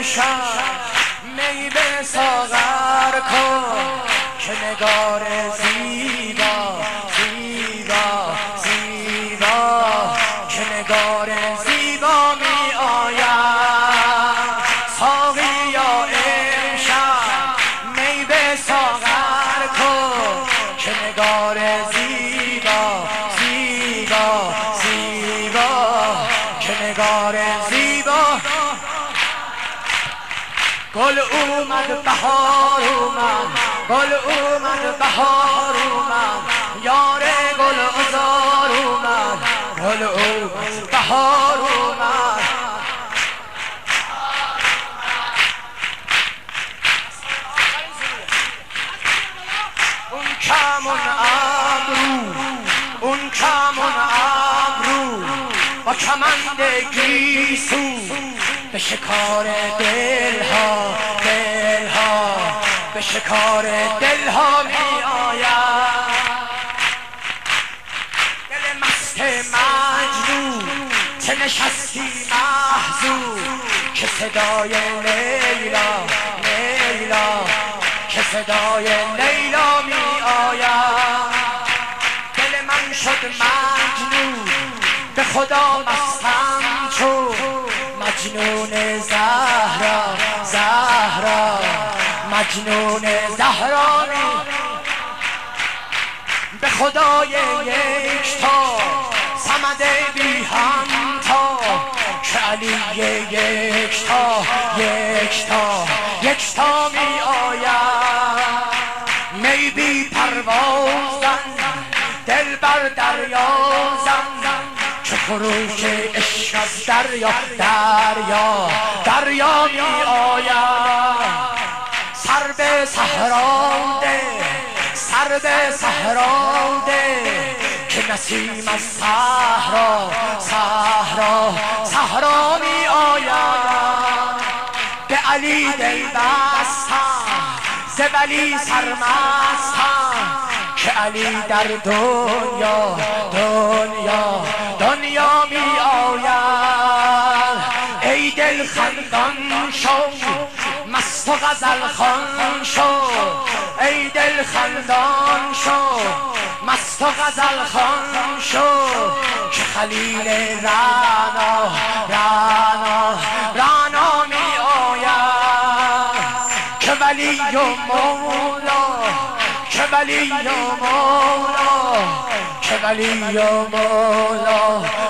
امشب می به ساغر کن که نگار زیبا زیبا زیبا که نگار زیبا می آید. ساقیا امشب می به ساغر کن که نگار زیبا زیبا زیبا که نگار زیبا. گل اومد بهار اومد، گل اومد بهار اومد، یار گل عذار اومد، گل اومد بهار اومد. اون کمون ابرو، اون کمون ابرو با کمند گیسو به شکار دلها دلها به شکار دلها می آید. دل مست مجنون چه نشستی محزون که صدای لیلا لیلا که صدای لیلا می آید. دل من شد مجنون به خدا مستم چون مجنون زهرا زهرا مجنون زهرا می به خدای یکتا صمد بی همتا که علی یکتا یکتا یکتا می آید. می بی پروازم دل بر دریا زن چه خروش عشق از دریا دریا دریا می آید. سر به صحرا ده سر به صحرا ده که نسیم از صحرا صحرا صحرا می آید. به علی دل بستم ز ولی سرمستم که علی در دنیا دنیا دنیا می آید. ای دل خندان شو مست و غزل خوان شو، ای دل خندان شو مست و غزل خوان شو که خلیل رعنا رعنا رعنا می آید. که ولی و مولا که ولی و مولا که ولی و مولا